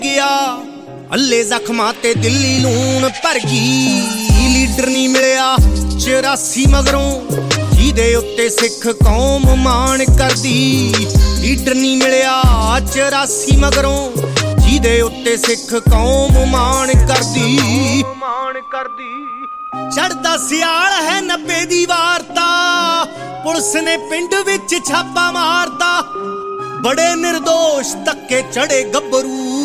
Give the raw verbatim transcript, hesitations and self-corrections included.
ਗਿਆ ਅੱਲੇ ਜ਼ਖਮਾਂ ਤੇ ਦਿੱਲੀ ਲੂਣ ਭਰ ਗਈ। ਲੀਡਰ ਨਹੀਂ ਮਿਲਿਆ ਚੁਰਾਸੀ ਮਗਰੋਂ ਜਿਹਦੇ ਉੱਤੇ ਸਿੱਖ ਕੌਮ ਮਾਣ ਕਰਦੀ। ਲੀਡਰ ਨਹੀਂ ਮਿਲਿਆ ਚੁਰਾਸੀ ਮਗਰੋਂ ਜਿਹਦੇ ਉੱਤੇ ਸਿੱਖ ਕੌਮ ਮਾਣ ਕਰਦੀ ਮਾਣ ਕਰਦੀ। ਚੜ੍ਹਦਾ ਸਿਆਲ ਹੈ ਨੱਬੇ ਦੀ ਵਾਰਤਾ, ਪੁਲਿਸ ਨੇ ਪਿੰਡ ਵਿੱਚ ਛਾਪਾ ਮਾਰਤਾ। ਬੜੇ ਨਿਰਦੋਸ਼ ਧੱਕੇ ਚੜੇ ਗੱਭਰੂ